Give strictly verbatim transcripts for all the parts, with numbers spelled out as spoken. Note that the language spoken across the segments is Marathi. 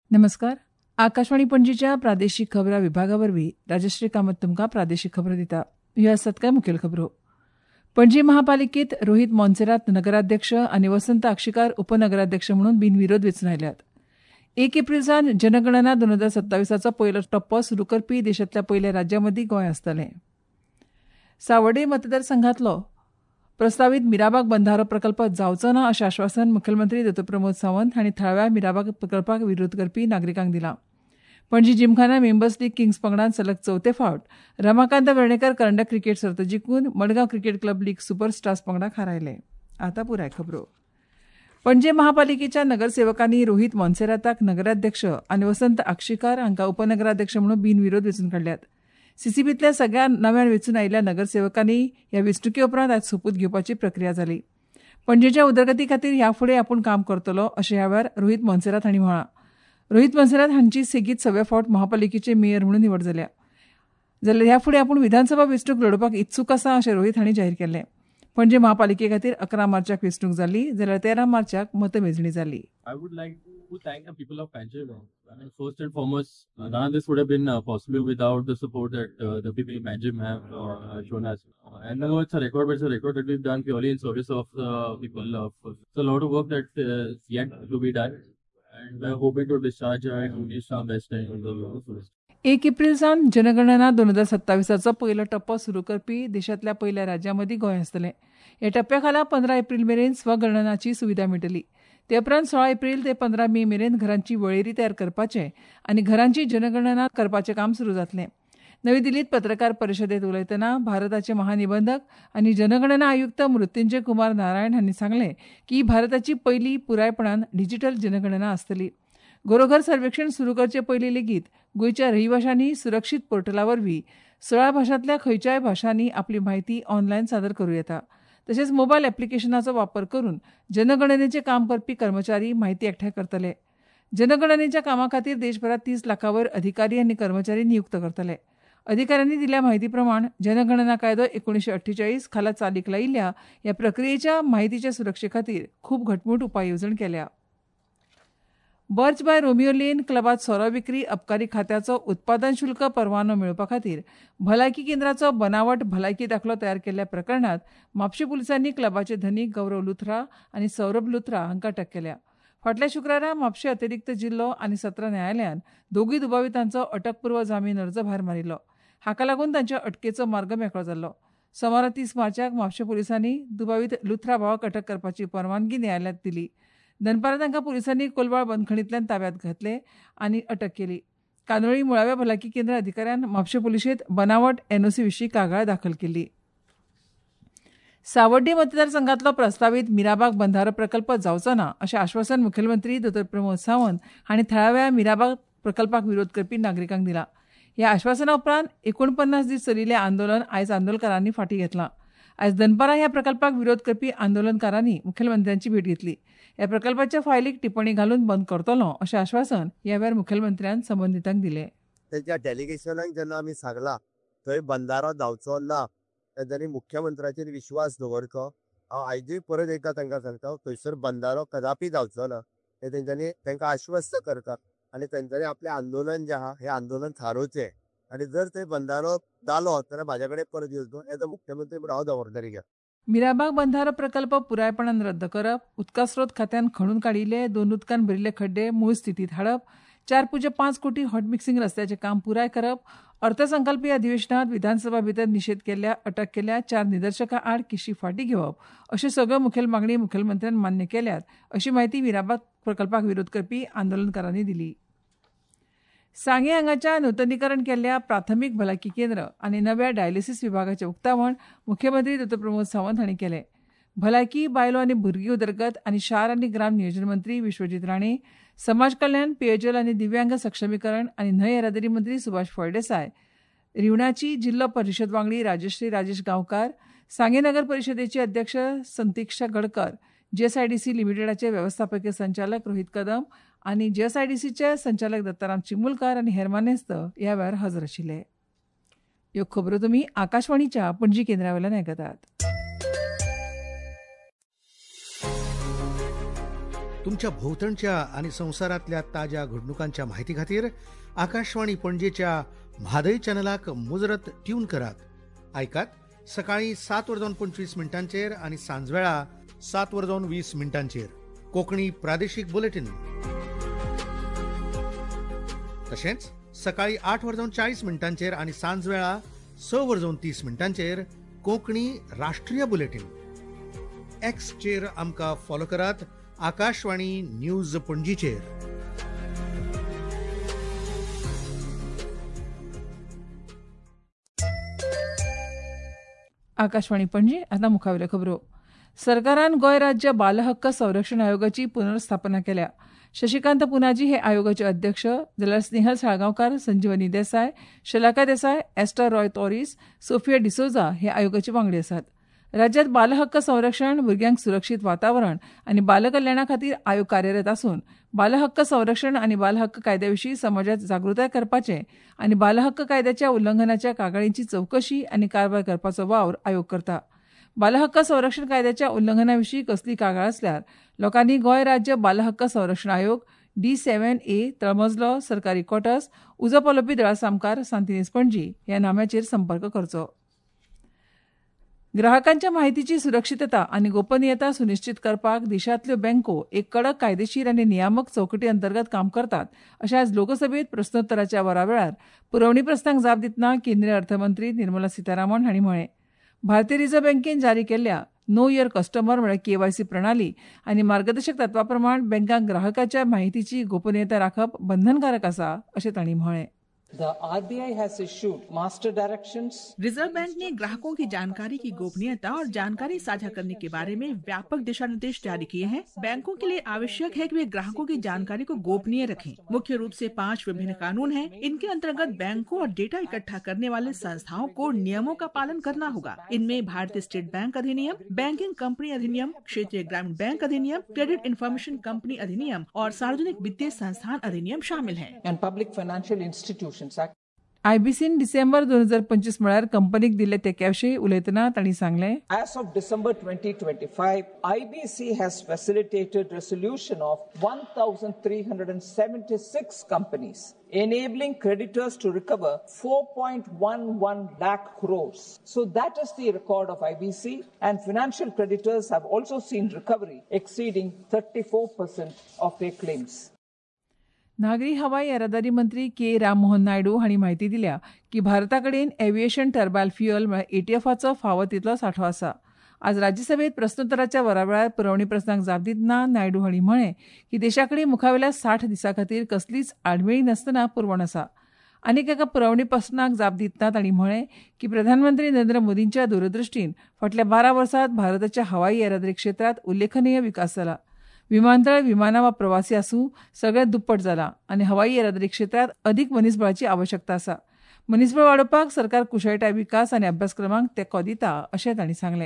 नमस्कार. आकाशवाणी पणजीच्या प्रादेशीक खबरां विभागावरवीं राजश्री कामत तुमकां प्रादेशीक खबरो दिता. ह्यो आसात कांय मुखेल खबरो. पणजी महापालिकेत रोहित मोन्सेरात नगराध्यक्ष आनी वसंत आक्षिकार उपनगराध्यक्ष म्हणून बिनविरोध वेंचून आयल्यात. एक एप्रील सावन जनगणना दोन हजार सत्तावीसाचो पयलो टप्पो सुरू करपी देशांतल्या पयल्या राज्यां मदीं गोंय आसतलें. सावर्डे मतदारसंघांतलो प्रस्तावित मिराबाग बंधारो प्रकल्प जावचो ना अशें आश्वासन मुखेलमंत्री दोतोर प्रमोद सावंत हांणी थळाव्या मिराबाग प्रकल्पाक विरोध करपी नागरिकांक दिलां. Panaji Gymkhana members league kings पंगडान सलग चवथे फावट रमाकांत वेर्णेकर करंडक क्रिकेट सर्त जिखून Madgaon cricket club league super stars पंगडाक हारयले. आतां पुराय खबरो. पणजे महापालिकेच्या नगरसेवकांनी रोहित मोन्सेराताक नगराध्यक्ष आनी वसंत आक्षिकार हांकां उपनगराध्यक्ष म्हणून बिनविरोध वेंचून काडल्यात. सीसीबींतल्या सगळ्या नव्यान वेंचून आयिल्ल्या नगरसेवकांनी ह्या वेंचणुके उपरांत आयज सोपूत घेवपाची प्रक्रिया जाली. पणजेच्या उदरगती खातीर ह्या फुडें आपूण काम करतलो अशें ह्या वेळार रोहित मोन्सेरात हांणी म्हळां. रोहित मोन्सेरात हांची सेगीत सव्या फावट महापालिकेचे मेयर म्हणून निवड जाल्या. जाल्यार ह्या फुडें आपूण विधानसभा वेंचणूक लडोवपाक इत्सूक आसा अशें रोहित हांणी जाहीर केलें. पणजे महापालिके खातीर अकरा मार्चाक वेंचणूक जाल्ली जाल्यार तेरा मार्चाक मतमेजणी जाल्ली. I would like to thank the people of Panjshir. I mean, first and foremost, uh, none of this would have been uh, possible without the support that uh, the people in Panjshir have uh, shown us. Uh, and I know it's a record, but it's a record that we've done purely in service of the people. Of it's a lot of work that uh, is yet to be done, and we're hoping to discharge our duties to our best and the fullest. एक एप्रील सावन जनगणना दोन हजार सत्तावीसाचो पयलो टप्पो सुरू करपी देशांतल्या पयल्या राज्यां मदीं गोंय आसतलें. ह्या टप्प्या खाला पंदरा एप्रील मेरेन स्वगणनाची सुविधा मेळटली. ते उपरांत सोळा एप्रील ते पंदरा मे मेरेन घरांची वळेरी तयार करपाचें आनी घरांची जनगणना करपाचें काम सुरू जातलें. नवी दिल्लीत पत्रकार परिशदेंत उलयतना भारताचे महानिबंधक आनी जनगणना आयुक्त मृत्युंजय कुमार नारायण हांणी सांगलें की भारताची पयली पुरायपणान डिजिटल जनगणना आसतली. घरोघर सर्वेक्षण सुरू करचे पयलीं लेगीत गोंयच्या रहिवाशांनी सुरक्षीत पोर्टला वरवीं सोळा भाशांतल्या खंयच्याय भाशांनी आपली म्हायती ऑनलायन सादर करूं येता. तशेंच मोबायल एप्लिकेशनाचो वापर करून जनगणनेचें काम करपी कर्मचारी म्हायती एकठांय करतले. जनगणनेच्या कामा खातीर देशभरात तीस लाखां वयर अधिकारी आनी कर्मचारी नियुक्त करतले. अधिकाऱ्यांनी दिल्या म्हायती प्रमाण जनगणना कायदो एकोणीशे अठ्ठेचाळीस खाला चालीक लायिल्ल्या ह्या प्रक्रियेच्या म्हायतीच्या सुरक्षे खातीर खूब घटमूट उपाय येवजण केल्या. बर्च बाय रोमियो लेन क्लबात सोरो विक्री अबकारी खात्याचो उत्पादन शुल्क परवानो मेळोवपा खातीर भलायकी केंद्राचो बनावट भलायकी दाखलो तयार केल्ल्या प्रकरणात म्हापशें पुलिसांनी क्लबाचे धनीक गौरव लुथरा आनी सौरभ लुथरा हांकां अटक केल्या. फाटल्या शुक्रारा म्हापशें अतिरिक्त जिल्लो आनी सत्र न्यायालयान दोगूय दुबावितांचो अटकपूर्व जामीन अर्ज भायर मारिल्लो. हाका लागून तांच्या अटकेचो मार्ग मेकळो जाल्लो. सोमारा तीस मार्चाक म्हापशें पुलिसांनी दुबावीत लुथरा भावाक अटक करपाची परवानगी न्यायालयात दिली. दनपारां तांकां पुलिसांनी कोलवाळ बंदखणींतल्यान ताब्यांत घेतले आनी अटक केली. कांदोळी मुळाव्या भलायकी केंद्र अधिकाऱ्यान म्हापशें पुलिशेंत बनावट एनओसी विशीं कागाळ दाखल केली. सावर्डे मतदारसंघांतलो प्रस्तावित मिराबाग बंधारो प्रकल्प जावचो ना अशें आश्वासन मुखेलमंत्री दोतोर प्रमोद सावंत हांणी थळाव्या मिराबाग प्रकल्पाक विरोध करपी नागरिकांक दिलां. ह्या आश्वासना उपरांत एकोणपन्नास दीस चलिल्लें आंदोलन आयज आंदोलकारांनी फाटीं घेतलां. आयज दनपारां ह्या प्रकल्पाक विरोध करपी आंदोलनकारांनी मुखेलमंत्र्यांची भेट घेतली. ह्या प्रकल्पाच्या फायलीक टिप्पणी घालून बंद करतलो अशें आश्वासन ह्या वेळार मुखेलमंत्र्यान संबंधितांक दिलें. तेच्या डेलिगेशनाक जेन्ना आमी सांगला थंय बंधारो जावचो ना तेंच्यांनी मुख्यमंत्र्याचेर विश्वास दवरचो. हांव आयजूय परत एकदा तांकां सांगता थंयसर बंधारो कदापि जावचो ना हें तेंच्यांनी तांकां आश्वस्त करतात आनी तेंच्यांनी आपलें आंदोलन जें आहा हें आंदोलन थारोवचें आनी जर थंय बंधारो जालो जाल्यार म्हाज्या कडेन परत येवचो एज अ मुख्यमंत्री म्हणून हांव जबाबदारी घेता. मिराबाग बंधारो प्रकल्प पुरायपणान रद्द करप, उदका स्रोत खात्यान खणून काडिल्ले दोन उदकान भरिल्ले खड्डे मूळ स्थितीत हाडप, चार पुज्य पांच कोटी हॉट मिक्सिंग रस्त्याचें काम पुराय करप, अर्थसंकल्पीय अधिवेशनात विधानसभा भितर निशेध केल्ल्या अटक केल्ल्या चार निदर्शकां आड केशी फाटीं घेवप अश्यो सगळ्यो मुखेल मागणी मुखेलमंत्र्यान मान्य केल्यात अशी माहिती मिराबाग प्रकल्पाक विरोध करपी आंदोलनकारांनी दिली. सांगे हांगाच्या नूतनीकरण केल्ल्या प्राथमीक भलायकी केंद्र आनी नव्या डायलिसीस विभागाचें उक्तावण मुख्यमंत्री दोतोर प्रमोद सावंत हांणी केलें. भलायकी, बायलो आनी भुरगीं उदरगत आनी शार आनी ग्राम नियोजन मंत्री विश्वजीत राणे, समाज कल्याण, पेयजल आनी दिव्यांग सक्षमीकरण आनी न्हंय येरादारी मंत्री सुभाष फळदेसाय, रिवणाची जिल्लो परिशद वांगडी राजश्री राजेश गांवकार, सांगे नगर परिशदेचे अध्यक्ष संतिक्षा गडकर, जीएसआयडीसी लिमिटेडाचे वेवस्थापकीय संचालक रोहित कदम आनी जीएसआयडीसीचे संचालक दत्ताराम चिमुलकार आनी हेर मानेस्त ह्या वेळार हजर आशिल्ले. ह्यो खबरो तुमी आकाशवाणीच्या पणजी केंद्रा वयल्यान आयकतात. तुमच्या भोवतणच्या आणि संसारातल्या ताज्या घडणुकांच्या माहिती खातीर आकाशवाणी पणजेच्या म्हादय चॅनलाक मुजरत ट्यून करात. ऐकात सकाळी सात वरजावन पंचवीस मिनटांचेर आणि सांजवेळा सात वरजावन वीस मिनटांचेर कोंकणी प्रादेशीक बुलेटिन. तशेंच सकाळी आठ वरजावन चाळीस मिनटांचेर आणि सांजवेळा स वरजावन तीस मिनटांचेर कोंकणी राष्ट्रीय बुलेटिन. एक्सचेर आमकां फॉलो करात. आकाशवाणी न्यूज पणजीचेर. आकाशवाणी पणजी. आता मुखावेल्यो खबरो. सरकारान गोंय राज्य बाल हक्क संरक्षण आयोगाची पुनर्स्थापना केल्या. शशिकांत पुनाजी हे आयोगाचे अध्यक्ष जाल्यार स्नेहल साळगांवकार, संजीवनी देसाय, शलाका देसाय, एस्टर रॉय तोरीस, सोफिया डिसोजा हे आयोगाचे वांगडी आसात. राज्यात बाल हक्क संरक्षण, भुरग्यांक सुरक्षीत वातावरण आणि बालकल्याणा खातीर आयोग कार्यरत असून बाल हक्क संरक्षण आणि बाल हक्क कायद्याविशीं समाजात जागृताय करपाचे आणि बाल हक्क कायद्याच्या उल्लंघनाच्या कागाळींची चवकशी आणि कारवाय करपाचो वावर आयोग करता. बाल हक्क संरक्षण कायद्याच्या उल्लंघनाविशीं कसली कागाळ असल्यार लोकांनी गोंय राज्य बाल हक्क संरक्षण आयोग डी सेव्हन ए तळमजलो सरकारी क्वॉर्टर्स उजो पलोवपी दळासामकार सांतिनेज पणजी ह्या नाम्याचेर संपर्क करचो. ग्राहकांच्या माहितीची सुरक्षितता आणि गोपनीयता सुनिश्चित करपाक देशांतल्यो बँको एक कडक कायदेशीर आणि नियामक चौकटी अंतर्गत काम करतात अशें आज लोकसभेत प्रस्नोत्तराच्या वरावेळार पुरवणी प्रस्नाक जाप दितना केंद्रीय अर्थमंत्री निर्मला सीतारामन हांणी म्हळें. भारतीय रिझर्व्ह बँकेन जारी केल्ल्या नो युअर कस्टमर म्हळ्यार केवायसी प्रणाली आनी मार्गदर्शक तत्वा प्रमाण बँकांक ग्राहकाच्या माहितीची गोपनीयता राखप बंधनकारक आसा अशें तांणी म्हळें. The R B I has issued master directions. Reserve bank ने ग्राहकों की जानकारी की गोपनीयता और जानकारी साझा करने के बारे में व्यापक दिशा निर्देश जारी किए हैं. बैंकों के लिए आवश्यक है कि वे ग्राहकों की जानकारी को गोपनीय रखें. मुख्य रूप से पांच विभिन्न कानून हैं. इनके अंतर्गत बैंकों और डेटा इकट्ठा करने वाले संस्थाओं को नियमों का पालन करना होगा. इनमें भारतीय स्टेट बैंक अधिनियम, बैंकिंग कंपनी अधिनियम, क्षेत्रीय ग्रामीण बैंक अधिनियम, क्रेडिट इन्फॉर्मेशन कंपनी अधिनियम और सार्वजनिक वित्तीय संस्थान अधिनियम शामिल हैं. And public financial institutions. आयबीसीन December दोन हजार पंचवीस म्हळ्यार कंपनीक दिल्ले तेक्याविशीं उलयतना तांणी सांगलें. As of December twenty twenty-five, I B C has facilitated resolution of one thousand three hundred seventy-six companies, enabling creditors to recover four point one one lakh crores. So that is the record of I B C, and financial creditors have also seen recovery exceeding thirty-four percent of their claims. नागरी हवाई येरादारी मंत्री के राममोहन नायडू हांणी म्हायती दिल्या की भारता कडेन एव्हिएशन टर्बायल फ्युअल म्हळ्यार एटीएफाचो फावो तितलो सांठो आसा. आज राज्यसभेत प्रस्नोत्तराच्या वरावेळार पुरवणी प्रस्नाक जाप दितना नायडू हांणी म्हळें की देशा कडेन मुखावेल्या साठ दिसां खातीर कसलीच आडमेळी नासतना पुरवण आसा. आनीक एका पुरवणी प्रस्नाक जाप दितना तांणी म्हळें की प्रधानमंत्री नरेंद्र मोदींच्या दूरदृश्टीन फाटल्या बारा वर्सांत भारताच्या हवाई येरादारी क्षेत्रांत उल्लेखनीय विकास जाला. विमानतळ, विमानां वा प्रवासी आसूं सगळें दुप्पट जाला आनी हवाई येरादारी क्षेत्रांत अदीक मनीसबळाची आवश्यकता आसा. मनीसबळ वाडोवपाक सरकार कुशळटाय विकास आनी अभ्यासक्रमांक तेंको दिता अशें तांणी सांगलें.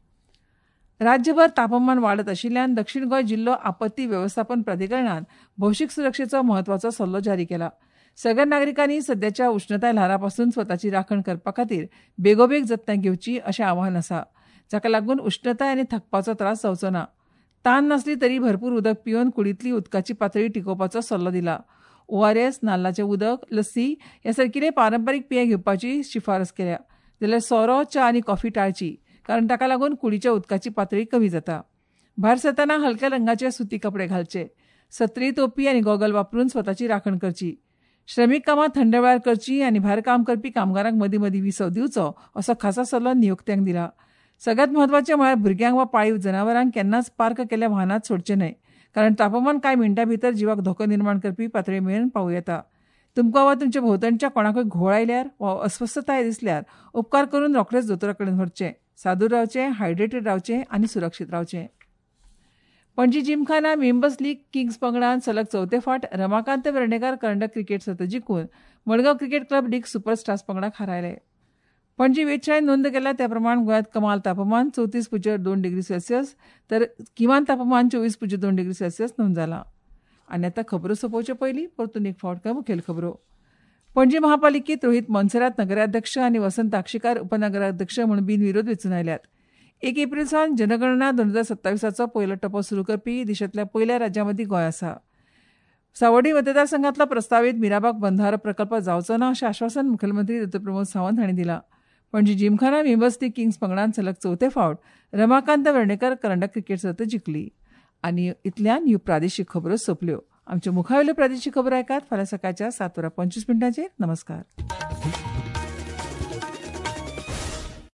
राज्यभर तापमान वाडत आशिल्ल्यान दक्षिण गोंय जिल्लो आपत्ती वेवस्थापन प्राधिकरणान भौशीक सुरक्षेचो म्हत्वाचो सल्लो जारी केला. सगळ्या नागरिकांनी सद्याच्या उश्णताय ल्हारा पासून स्वताची राखण करपा खातीर बेगोबेग जतनाय घेवची अशें आवाहन आसा, जाका लागून उश्णताय आनी थकपाचो त्रास जावचो ना. तान नासली तरी भरपूर उदक पिवन कुडींतली उदकाची पातळी टिकोवपाचो सल्लो दिला. ओआरएस, नाल्लाचें उदक, लस्सी ह्या सारकिले पारंपारीक पेय घेवपाची शिफारस केल्या. जाल्यार सोरो, च्या आनी कॉफी टाळची, कारण ताका लागून कुडीच्या उदकाची पातळी कमी जाता. भायर सरतना हलक्या रंगाचे सुती कपडे घालचे. सत्री, टोपी आनी गॉगल वापरून स्वताची राखण करची. श्रमीक कामां थंड वेळार करची आनी भायर काम करपी कामगारांक मदीं मदीं विसव दिवचो असो खासा सल्लो नियोक्त्यांक दिला. सगळ्यात म्हत्वाचें म्हळ्यार भुरग्यांक वा पाळीव जनावरांक केन्नाच पार्क केल्ल्या वाहनांत सोडचे न्हय, कारण तापमान कांय मिनटां भितर जिवाक धोको निर्माण करपी पातळी मेरेन पावूं येता. तुमकां वा तुमच्या भोंवतणच्या कोणाकूय घोळ आयल्यार वा अस्वस्थताय दिसल्यार उपकार करून रोखडेच दोतोरा कडेन व्हरचें. सादूर रावचें, हायड्रेटेड रावचें आनी सुरक्षीत रावचें. Panaji Gymkhana members league kings पंगडान सलग चवथे फावट रमाकांत वेर्णेकार कर्नाटक क्रिकेट सर्त जिखून Madgaon cricket club league superstars पंगडाक हारायले. पणजी वेधशाळेन नोंद केल्या त्या प्रमाण गोंयांत कमाल तापमान चवतीस पुज्य दोन डिग्री सेल्सियस तर किमान तापमान चोवीस पुज्य दोन डिग्री सेल्सियस नोंद जाला. आनी आतां खबरो सोंपोवचे पयलीं परतून एक फावट काय मुखेल खबरो. पणजी महापालिकेत रोहित मोन्सेरात नगराध्यक्ष आनी वसंत ताक्षीकार उपनगराध्यक्ष म्हूण बिनविरोध वेंचून आयल्यात. एक एप्रिल सावन जनगणना दोन हजार सत्तावीसाचो पयलो टप्पो सुरू करपी देशांतल्या पयल्या राज्यां गोंय आसा. सावड्डी मतदारसंघातलो प्रस्तावित मिराबाग बंधारो प्रकल्प जावचो ना अशें आश्वासन मुखेलमंत्री डॉ प्रमोद सावंत हांणी दिलां. पणजी जिमखाना मेंबर्स किंग्स पंगडान सलग चवथे फावट रमाकांत वर्णेकर करंडक क्रिकेट सर्त जिखली. आनी इतल्यान ह्यो प्रादेशीक खबरो सोंपल्यो. आमच्यो मुखावेल्यो प्रादेशीक खबरो आयकात फाल्यां सकाळच्या सात वरां पंचवीस मिनटांचेर. नमस्कार.